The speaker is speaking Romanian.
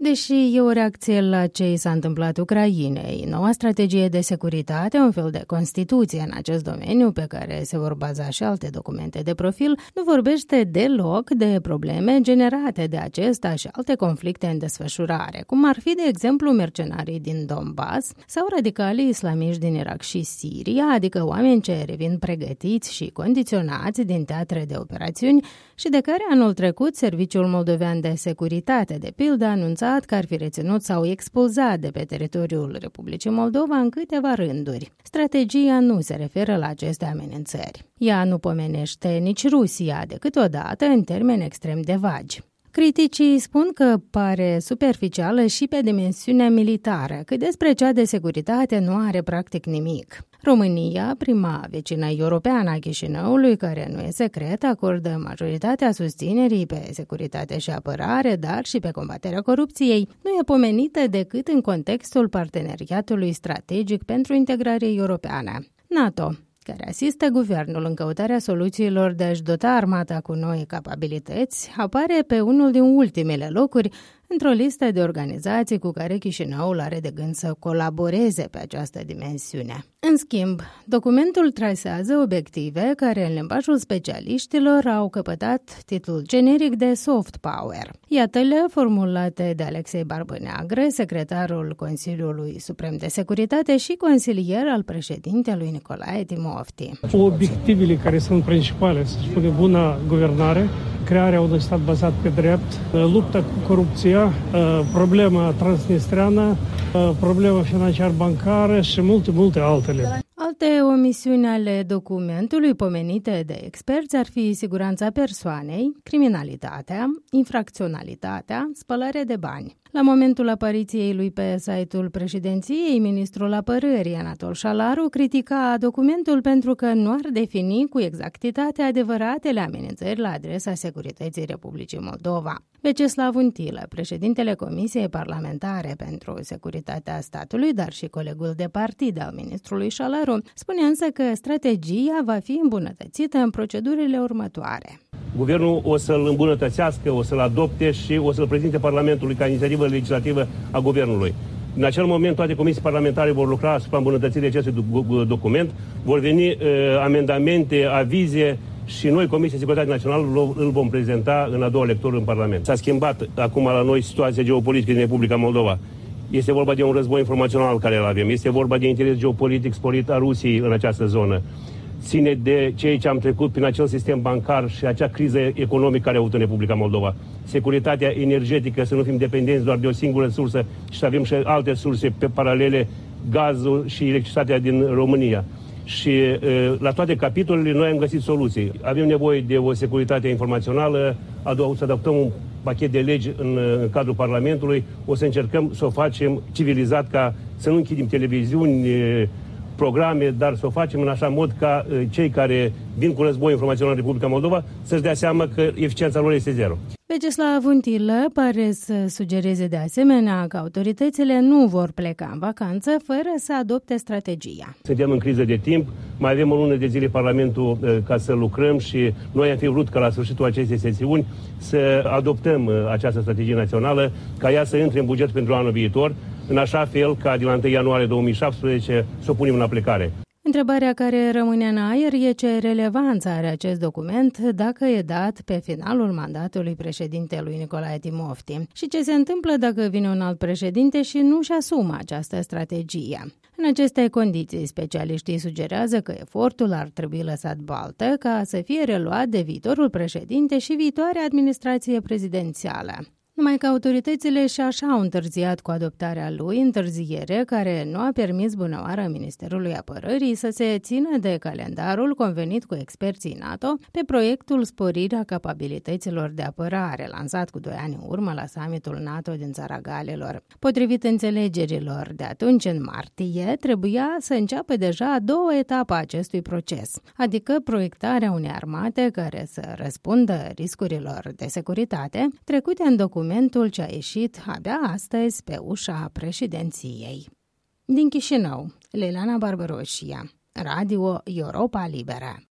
Deși e o reacție la ce i s-a întâmplat Ucrainei, noua strategie de securitate, un fel de constituție în acest domeniu pe care se vor baza și alte documente de profil, nu vorbește deloc de probleme generate de acesta și alte conflicte în desfășurare, cum ar fi, de exemplu, mercenarii din Donbass sau radicalii islamiști din Irak și Siria, adică oameni ce revin pregătiți și condiționați din teatre de operațiuni și de care anul trecut Serviciul Moldovean de Securitate, de pildă, a anunțat că ar fi reținut sau expulzat de pe teritoriul Republicii Moldova în câteva rânduri. Strategia nu se referă la aceste amenințări. Ea nu pomenește nici Rusia, decât odată în termeni extrem de vagi. Criticii spun că pare superficială și pe dimensiunea militară, că despre cea de securitate nu are practic nimic. România, prima vecină europeană a Chișinăului, care nu e secret, acordă majoritatea susținerii pe securitate și apărare, dar și pe combaterea corupției, nu e pomenită decât în contextul parteneriatului strategic pentru integrare europeană, NATO, care asistă guvernul în căutarea soluțiilor de a-și dota armata cu noi capabilități, apare pe unul din ultimele locuri într-o listă de organizații cu care Chișinăul are de gând să colaboreze pe această dimensiune. În schimb, documentul trasează obiective care, în limbajul specialiștilor, au căpătat titlul generic de soft power. Iată-le formulate de Alexei Barbăneagră, secretarul Consiliului Suprem de Securitate și consilier al președintelui Nicolae Timofti. Obiectivele care sunt principale, să spunem, bună guvernare, crearea unui stat bazat pe drept, lupta cu corupția, problema transnistreană, problema financiar-bancară și multe altele. Alte omisiuni ale documentului pomenite de experți ar fi siguranța persoanei, criminalitatea, infracționalitatea, spălarea de bani. La momentul apariției lui pe site-ul președinției, ministrul apărării Anatol Șalaru critica documentul pentru că nu ar defini cu exactitate adevăratele amenințări la adresa securității Republicii Moldova. Veceslav Untilă, președintele Comisiei Parlamentare pentru Securitatea Statului, dar și colegul de partid al ministrului Șalaru, spune însă că strategia va fi îmbunătățită în procedurile următoare. Guvernul o să-l îmbunătățească, o să-l adopte și o să-l prezinte Parlamentului ca inițiativă legislativă a Guvernului. În acel moment, toate comisii parlamentare vor lucra asupra îmbunătățirii acestui document, vor veni amendamente, avize și noi, Comisia de Securitate Națională, îl vom prezenta în a doua lectură în Parlament. S-a schimbat acum la noi situația geopolitică din Republica Moldova. Este vorba de un război informațional care îl avem. Este vorba de interes geopolitic sporit a Rusiei în această zonă. Ține de ceea ce am trecut prin acel sistem bancar și acea criză economică care a avut în Republica Moldova. Securitatea energetică, să nu fim dependenți doar de o singură sursă și să avem și alte surse pe paralele, gazul și electricitatea din România. Și la toate capitolele noi am găsit soluții. Avem nevoie de o securitate informațională, să adoptăm un pachet de legi în cadrul Parlamentului, o să încercăm să o facem civilizat, ca să nu închidem televiziuni, programe, dar să o facem în așa mod ca cei care vin cu război informațional în Republica Moldova să-și dea seama că eficiența lor este zero. Veceslav Untilă pare să sugereze de asemenea că autoritățile nu vor pleca în vacanță fără să adopte strategia. Suntem în criză de timp, mai avem o lună de zile Parlamentul ca să lucrăm și noi am fi vrut ca la sfârșitul acestei sesiuni să adoptăm această strategie națională, ca ea să intre în buget pentru anul viitor, în așa fel ca de la 1 ianuarie 2017 să o punem în aplicare. Întrebarea care rămâne în aer e ce relevanță are acest document dacă e dat pe finalul mandatului președintelui Nicolae Timofti și ce se întâmplă dacă vine un alt președinte și nu își asumă această strategie. În aceste condiții, specialiștii sugerează că efortul ar trebui lăsat baltă ca să fie reluat de viitorul președinte și viitoarea administrație prezidențială. Numai că autoritățile și așa au întârziat cu adoptarea lui, întârziere care nu a permis bunăoară Ministerului Apărării să se țină de calendarul convenit cu experții NATO pe proiectul Sporirea capabilităților de apărare, lansat cu 2 ani în urmă la summitul NATO din Țara Galilor. Potrivit înțelegerilor de atunci, în martie, trebuia să înceapă deja a doua etapă a acestui proces, adică proiectarea unei armate care să răspundă riscurilor de securitate trecute în documentul ce a ieșit abia astăzi pe ușa președinției. Din Chișinău, Leilana Barbaroșia, Radio Europa Liberă.